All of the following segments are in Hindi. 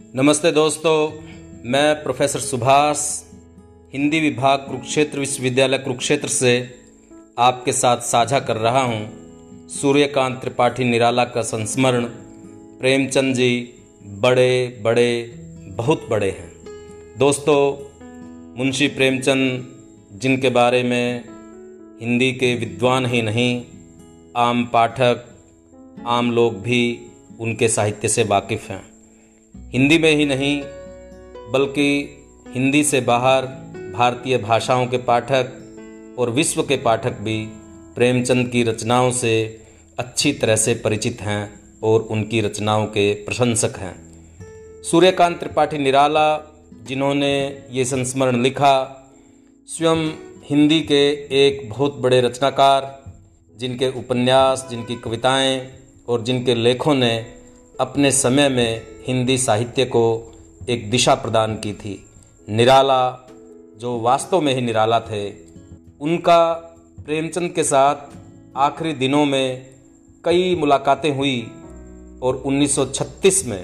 नमस्ते दोस्तों, मैं प्रोफेसर सुभाष हिंदी विभाग कुरुक्षेत्र विश्वविद्यालय कुरुक्षेत्र से आपके साथ साझा कर रहा हूँ सूर्यकांत त्रिपाठी निराला का संस्मरण। प्रेमचंद जी बड़े बड़े बहुत बड़े हैं। दोस्तों, मुंशी प्रेमचंद जिनके बारे में हिंदी के विद्वान ही नहीं, आम पाठक, आम लोग भी उनके साहित्य से वाकिफ़ हैं। हिंदी में ही नहीं बल्कि हिंदी से बाहर भारतीय भाषाओं के पाठक और विश्व के पाठक भी प्रेमचंद की रचनाओं से अच्छी तरह से परिचित हैं और उनकी रचनाओं के प्रशंसक हैं। सूर्यकांत त्रिपाठी निराला जिन्होंने ये संस्मरण लिखा, स्वयं हिंदी के एक बहुत बड़े रचनाकार, जिनके उपन्यास, जिनकी कविताएं और जिनके लेखों ने अपने समय में हिंदी साहित्य को एक दिशा प्रदान की थी। निराला जो वास्तव में ही निराला थे, उनका प्रेमचंद के साथ आखिरी दिनों में कई मुलाकातें हुई और 1936 में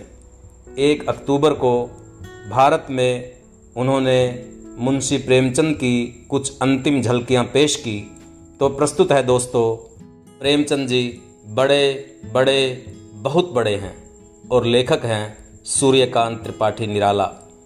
1 अक्टूबर को भारत में उन्होंने मुंशी प्रेमचंद की कुछ अंतिम झलकियां पेश की। तो प्रस्तुत है दोस्तों, प्रेमचंद जी बड़े बड़े बहुत बड़े हैं और लेखक हैं सूर्यकांत त्रिपाठी निराला।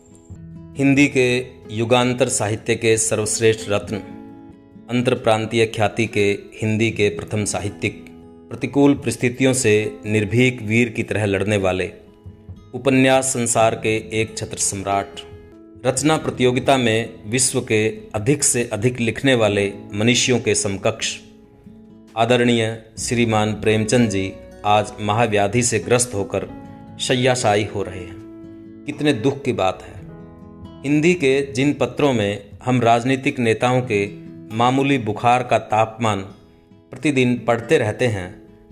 हिंदी के युगांतर साहित्य के सर्वश्रेष्ठ रत्न, अंतरप्रांतीय ख्याति के हिंदी के प्रथम साहित्यिक, प्रतिकूल परिस्थितियों से निर्भीक वीर की तरह लड़ने वाले, उपन्यास संसार के एक छत्र सम्राट, रचना प्रतियोगिता में विश्व के अधिक से अधिक लिखने वाले मनीषियों के समकक्ष, आदरणीय श्रीमान प्रेमचंद जी आज महाव्याधि से ग्रस्त होकर शय्याशायी हो रहे हैं। कितने दुख की बात है। हिंदी के जिन पत्रों में हम राजनीतिक नेताओं के मामूली बुखार का तापमान प्रतिदिन पढ़ते रहते हैं,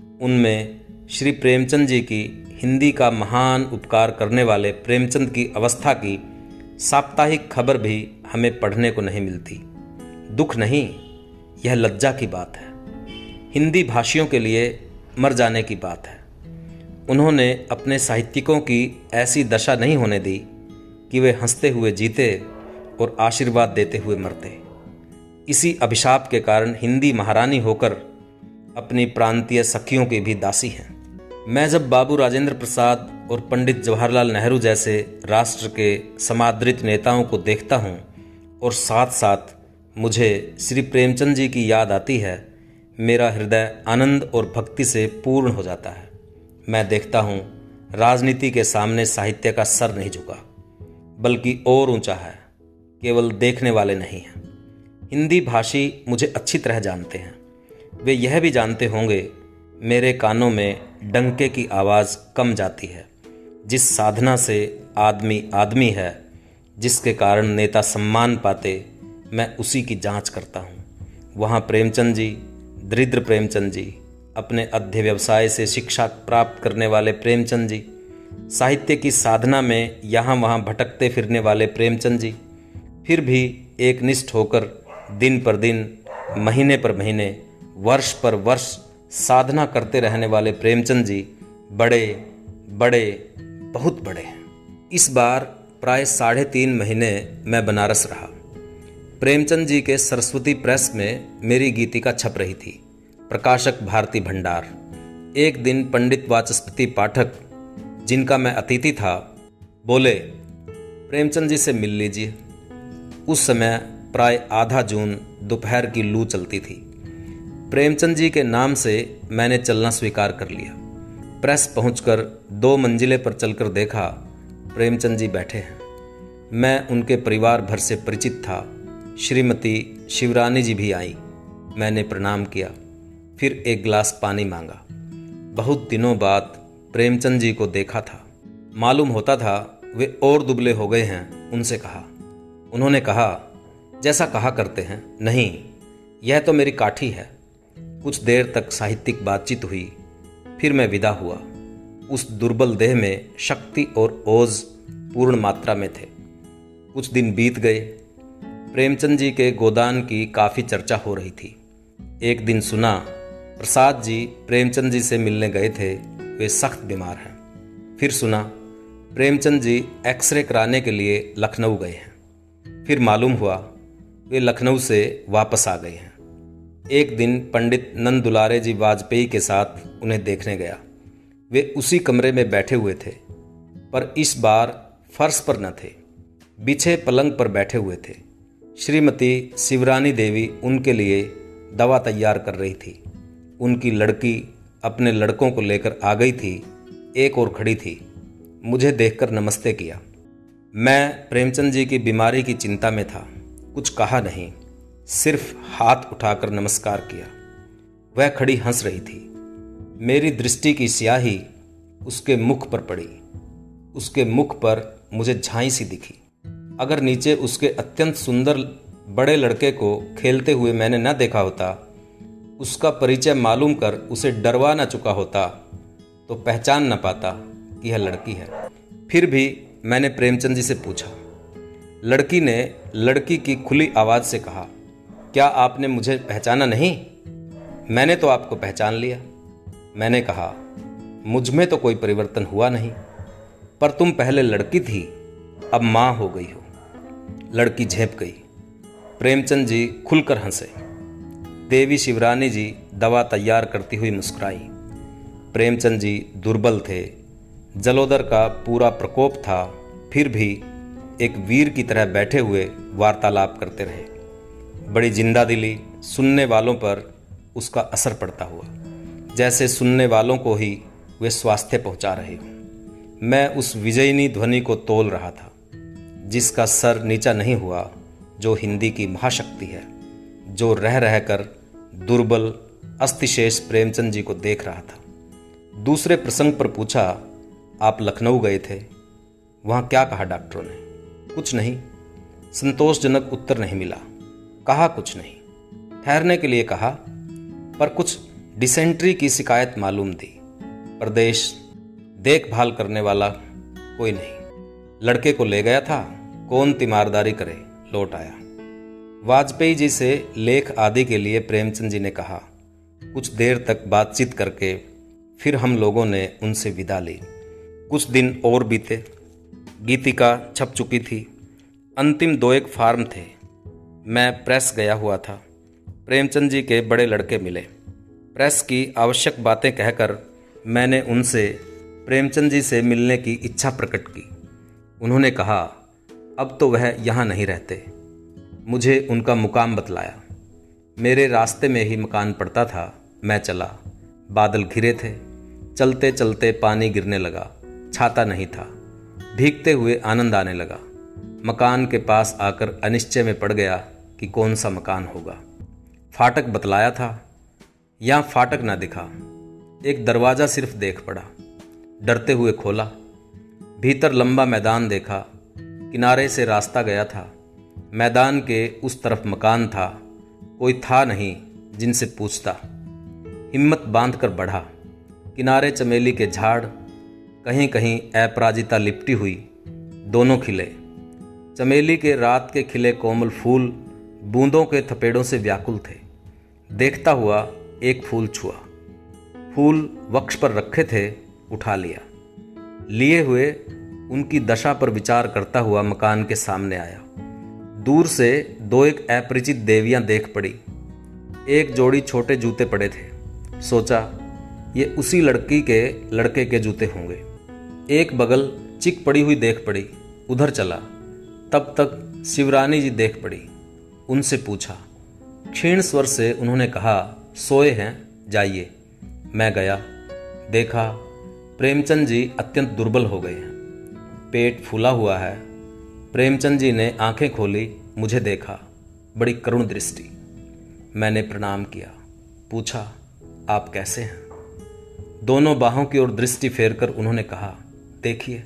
उनमें श्री प्रेमचंद जी की हिंदी का महान उपकार करने वाले प्रेमचंद की अवस्था की साप्ताहिक खबर भी हमें पढ़ने को नहीं मिलती। दुख नहीं, यह लज्जा की बात है। हिंदी भाषियों के लिए मर जाने की बात है। उन्होंने अपने साहित्यिकों की ऐसी दशा नहीं होने दी कि वे हंसते हुए जीते और आशीर्वाद देते हुए मरते। इसी अभिशाप के कारण हिंदी महारानी होकर अपनी प्रांतीय सखियों की भी दासी हैं। मैं जब बाबू राजेंद्र प्रसाद और पंडित जवाहरलाल नेहरू जैसे राष्ट्र के समादृत नेताओं को देखता हूँ और साथ साथ मुझे श्री प्रेमचंद जी की याद आती है, मेरा हृदय आनंद और भक्ति से पूर्ण हो जाता है। मैं देखता हूँ राजनीति के सामने साहित्य का सर नहीं झुका, बल्कि और ऊंचा है। केवल देखने वाले नहीं हैं। हिंदी भाषी मुझे अच्छी तरह जानते हैं। वे यह भी जानते होंगे मेरे कानों में डंके की आवाज़ कम जाती है। जिस साधना से आदमी आदमी है, जिसके कारण नेता सम्मान पाते, मैं उसी की जांच करता हूँ। वहाँ प्रेमचंद जी, दरिद्र प्रेमचंद जी, अपने अध्य व्यवसाय से शिक्षा प्राप्त करने वाले प्रेमचंद जी, साहित्य की साधना में यहाँ वहाँ भटकते फिरने वाले प्रेमचंद जी, फिर भी एकनिष्ठ होकर दिन पर दिन, महीने पर महीने, वर्ष पर वर्ष साधना करते रहने वाले प्रेमचंद जी बड़े बड़े बहुत बड़े हैं। इस बार प्राय 3.5 महीने मैं बनारस रहा। प्रेमचंद जी के सरस्वती प्रेस में मेरी गीतिका छप रही थी, प्रकाशक भारती भंडार। एक दिन पंडित वाचस्पति पाठक, जिनका मैं अतिथि था, बोले, प्रेमचंद जी से मिल लीजिए। उस समय प्राय आधा जून दोपहर की लू चलती थी। प्रेमचंद जी के नाम से मैंने चलना स्वीकार कर लिया। प्रेस पहुंचकर 2 मंजिले पर चलकर देखा, प्रेमचंद जी बैठे हैं। मैं उनके परिवार भर से परिचित था। श्रीमती शिवरानी जी भी आई। मैंने प्रणाम किया, फिर एक गिलास पानी मांगा। बहुत दिनों बाद प्रेमचंद जी को देखा था। मालूम होता था वे और दुबले हो गए हैं। उनसे कहा। उन्होंने कहा, जैसा कहा करते हैं, नहीं, यह तो मेरी काठी है। कुछ देर तक साहित्यिक बातचीत हुई, फिर मैं विदा हुआ। उस दुर्बल देह में शक्ति और ओज पूर्ण मात्रा में थे। कुछ दिन बीत गए। प्रेमचंद जी के गोदान की काफ़ी चर्चा हो रही थी। एक दिन सुना प्रसाद जी प्रेमचंद जी से मिलने गए थे, वे सख्त बीमार हैं। फिर सुना प्रेमचंद जी एक्सरे कराने के लिए लखनऊ गए हैं। फिर मालूम हुआ वे लखनऊ से वापस आ गए हैं। एक दिन पंडित नंद दुलारे जी वाजपेयी के साथ उन्हें देखने गया। वे उसी कमरे में बैठे हुए थे, पर इस बार फर्श पर न थे, बिछे पलंग पर बैठे हुए थे। श्रीमती शिवरानी देवी उनके लिए दवा तैयार कर रही थी। उनकी लड़की अपने लड़कों को लेकर आ गई थी। एक और खड़ी थी। मुझे देखकर नमस्ते किया। मैं प्रेमचंद जी की बीमारी की चिंता में था। कुछ कहा नहीं, सिर्फ हाथ उठाकर नमस्कार किया। वह खड़ी हंस रही थी। मेरी दृष्टि की स्याही उसके मुख पर पड़ी। उसके मुख पर मुझे झांई सी दिखी। अगर नीचे उसके अत्यंत सुंदर बड़े लड़के को खेलते हुए मैंने न देखा होता, उसका परिचय मालूम कर उसे डरवा न चुका होता, तो पहचान न पाता कि यह लड़की है। फिर भी मैंने प्रेमचंद जी से पूछा। लड़की ने लड़की की खुली आवाज़ से कहा, क्या आपने मुझे पहचाना नहीं? मैंने तो आपको पहचान लिया। मैंने कहा, मुझ में तो कोई परिवर्तन हुआ नहीं, पर तुम पहले लड़की थी, अब माँ हो गई हो। लड़की झेप गई। प्रेमचंद जी खुलकर हंसे। देवी शिवरानी जी दवा तैयार करती हुई मुस्कुराई। प्रेमचंद जी दुर्बल थे। जलोदर का पूरा प्रकोप था, फिर भी एक वीर की तरह बैठे हुए वार्तालाप करते रहे। बड़ी जिंदा दिली सुनने वालों पर उसका असर पड़ता हुआ, जैसे सुनने वालों को ही वे स्वास्थ्य पहुंचा रहे हों। मैं उस विजयिनी ध्वनि को तोल रहा था, जिसका सर नीचा नहीं हुआ, जो हिंदी की महाशक्ति है, जो रह रहकर दुर्बल अस्थिशेष प्रेमचंद जी को देख रहा था। दूसरे प्रसंग पर पूछा, आप लखनऊ गए थे, वहाँ क्या कहा डॉक्टरों ने? कुछ नहीं। संतोषजनक उत्तर नहीं मिला। कहा कुछ नहीं। ठहरने के लिए कहा, पर कुछ डिसेंट्री की शिकायत मालूम दी। प्रदेश देखभाल करने वाला कोई नहीं। लड़के को ले गया था, कौन तीमारदारी करे, लौट आया। वाजपेयी जी से लेख आदि के लिए प्रेमचंद जी ने कहा। कुछ देर तक बातचीत करके फिर हम लोगों ने उनसे विदा ली। कुछ दिन और बीते। गीतिका छप चुकी थी। अंतिम 2-1 फार्म थे। मैं प्रेस गया हुआ था। प्रेमचंद जी के बड़े लड़के मिले। प्रेस की आवश्यक बातें कहकर मैंने उनसे प्रेमचंद जी से मिलने की इच्छा प्रकट की। उन्होंने कहा, अब तो वह यहाँ नहीं रहते। मुझे उनका मुकाम बतलाया। मेरे रास्ते में ही मकान पड़ता था। मैं चला। बादल घिरे थे। चलते चलते पानी गिरने लगा। छाता नहीं था। भीगते हुए आनंद आने लगा। मकान के पास आकर अनिश्चय में पड़ गया कि कौन सा मकान होगा। फाटक बतलाया था, यहाँ फाटक ना दिखा। एक दरवाज़ा सिर्फ देख पड़ा। डरते हुए खोला। भीतर लंबा मैदान देखा। किनारे से रास्ता गया था। मैदान के उस तरफ मकान था। कोई था नहीं जिनसे पूछता। हिम्मत बांधकर बढ़ा। किनारे चमेली के झाड़, कहीं कहीं अपराजिता लिपटी हुई, दोनों खिले। चमेली के रात के खिले कोमल फूल बूंदों के थपेड़ों से व्याकुल थे। देखता हुआ एक फूल छुआ। फूल वक्ष पर रखे थे, उठा लिया। लिए हुए उनकी दशा पर विचार करता हुआ मकान के सामने आया। दूर से 2-1 अपरिचित देवियां देख पड़ी। एक जोड़ी छोटे जूते पड़े थे। सोचा, ये उसी लड़की के लड़के के जूते होंगे। एक बगल चिक पड़ी हुई देख पड़ी, उधर चला। तब तक शिवरानी जी देख पड़ी। उनसे पूछा। क्षीण स्वर से उन्होंने कहा, सोए हैं, जाइए। मैं गया। देखा, प्रेमचंद जी अत्यंत दुर्बल हो गए हैं। पेट फूला हुआ है। प्रेमचंद जी ने आंखें खोली, मुझे देखा। बड़ी करुण दृष्टि। मैंने प्रणाम किया। पूछा, आप कैसे हैं? दोनों बाहों की ओर दृष्टि फेरकर उन्होंने कहा, देखिए।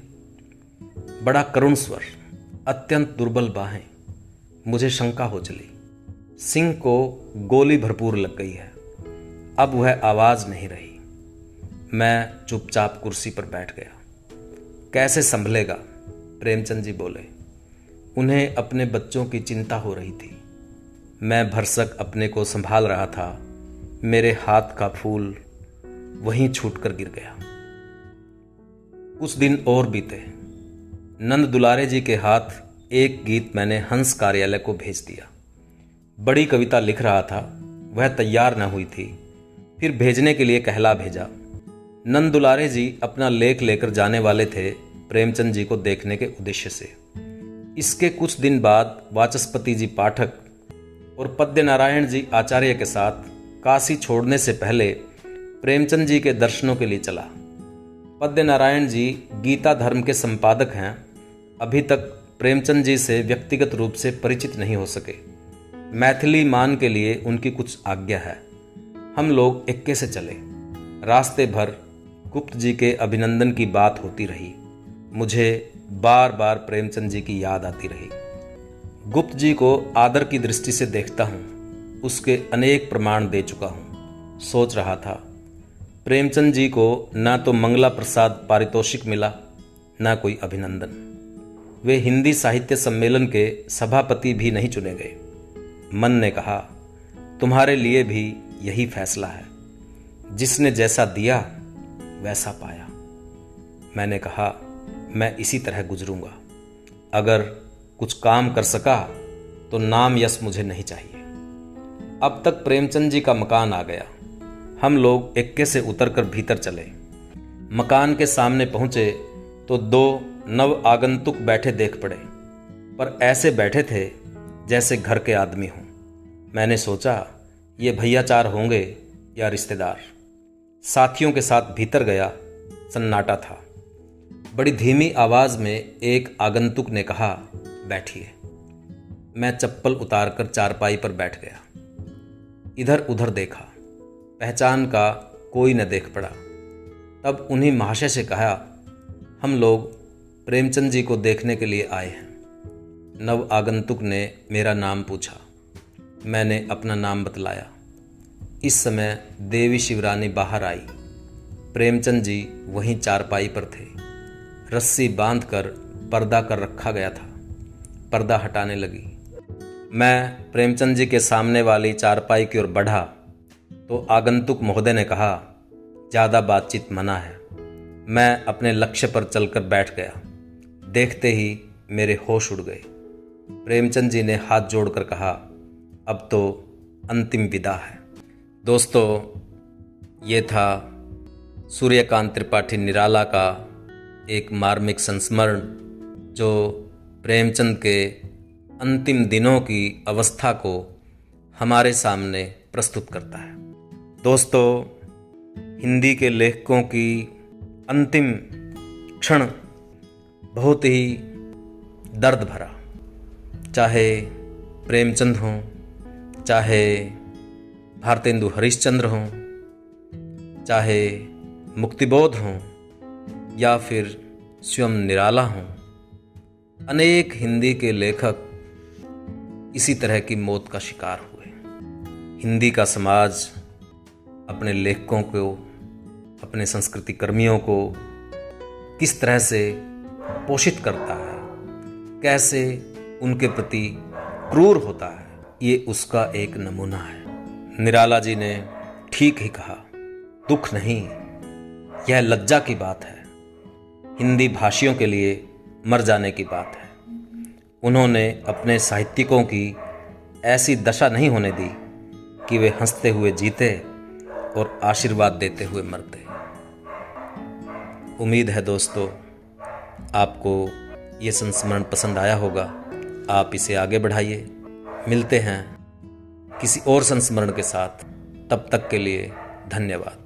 बड़ा करुण स्वर, अत्यंत दुर्बल बाहें। मुझे शंका हो चली। सिंह को गोली भरपूर लग गई है। अब वह आवाज नहीं रही। मैं चुपचाप कुर्सी पर बैठ गया। कैसे संभलेगा? प्रेमचंद जी बोले। उन्हें अपने बच्चों की चिंता हो रही थी। मैं भरसक अपने को संभाल रहा था। मेरे हाथ का फूल वहीं छूटकर गिर गया। कुछ दिन और बीते। नंद दुलारे जी के हाथ एक गीत मैंने हंस कार्यालय को भेज दिया। बड़ी कविता लिख रहा था, वह तैयार न हुई थी। फिर भेजने के लिए कहला भेजा। नंद दुलारे जी अपना लेख लेकर जाने वाले थे प्रेमचंद जी को देखने के उद्देश्य से। इसके कुछ दिन बाद वाचस्पति जी पाठक और पद्य नारायण जी आचार्य के साथ काशी छोड़ने से पहले प्रेमचंद जी के दर्शनों के लिए चला। पद्य नारायण जी गीता धर्म के संपादक हैं, अभी तक प्रेमचंद जी से व्यक्तिगत रूप से परिचित नहीं हो सके। मैथिली मान के लिए उनकी कुछ आज्ञा है। हम लोग इक्के से चले। रास्ते भर गुप्त जी के अभिनंदन की बात होती रही। मुझे बार बार प्रेमचंद जी की याद आती रही। गुप्त जी को आदर की दृष्टि से देखता हूँ, उसके अनेक प्रमाण दे चुका हूँ। सोच रहा था, प्रेमचंद जी को ना तो मंगला प्रसाद पारितोषिक मिला, ना कोई अभिनंदन। वे हिंदी साहित्य सम्मेलन के सभापति भी नहीं चुने गए। मन ने कहा, तुम्हारे लिए भी यही फैसला है। जिसने जैसा दिया वैसा पाया। मैंने कहा, मैं इसी तरह गुजरूंगा। अगर कुछ काम कर सका तो नाम यश मुझे नहीं चाहिए। अब तक प्रेमचंद जी का मकान आ गया। हम लोग इक्के से उतरकर भीतर चले। मकान के सामने पहुंचे तो 2 नव आगंतुक बैठे देख पड़े, पर ऐसे बैठे थे जैसे घर के आदमी हों। मैंने सोचा, ये भैयाचार होंगे या रिश्तेदार। साथियों के साथ भीतर गया। सन्नाटा था। बड़ी धीमी आवाज में एक आगंतुक ने कहा, बैठिए। मैं चप्पल उतारकर चारपाई पर बैठ गया। इधर उधर देखा, पहचान का कोई न देख पड़ा। तब उन्हीं महाशय से कहा, हम लोग प्रेमचंद जी को देखने के लिए आए हैं। नव आगंतुक ने मेरा नाम पूछा। मैंने अपना नाम बतलाया। इस समय देवी शिवरानी बाहर आई। प्रेमचंद जी वहीं चारपाई पर थे। रस्सी बांधकर पर्दा कर रखा गया था। पर्दा हटाने लगी। मैं प्रेमचंद जी के सामने वाली चारपाई की ओर बढ़ा तो आगंतुक महोदय ने कहा, ज़्यादा बातचीत मना है। मैं अपने लक्ष्य पर चलकर बैठ गया। देखते ही मेरे होश उड़ गए। प्रेमचंद जी ने हाथ जोड़कर कहा, अब तो अंतिम विदा है। दोस्तों, ये था सूर्यकांत त्रिपाठी निराला का एक मार्मिक संस्मरण जो प्रेमचंद के अंतिम दिनों की अवस्था को हमारे सामने प्रस्तुत करता है। दोस्तों, हिंदी के लेखकों की अंतिम क्षण बहुत ही दर्द भरा। चाहे प्रेमचंद हों, चाहे भारतेंदु हरिश्चंद्र हों, चाहे मुक्तिबोध हों, या फिर स्वयं निराला हों, अनेक हिंदी के लेखक इसी तरह की मौत का शिकार हुए। हिंदी का समाज अपने लेखकों को, अपने संस्कृति कर्मियों को किस तरह से पोषित करता है, कैसे उनके प्रति क्रूर होता है, ये उसका एक नमूना है। निराला जी ने ठीक ही कहा, दुख नहीं, यह लज्जा की बात है। हिंदी भाषियों के लिए मर जाने की बात है। उन्होंने अपने साहित्यिकों की ऐसी दशा नहीं होने दी कि वे हंसते हुए जीते और आशीर्वाद देते हुए मरते। उम्मीद है दोस्तों, आपको ये संस्मरण पसंद आया होगा। आप इसे आगे बढ़ाइए। मिलते हैं किसी और संस्मरण के साथ। तब तक के लिए धन्यवाद।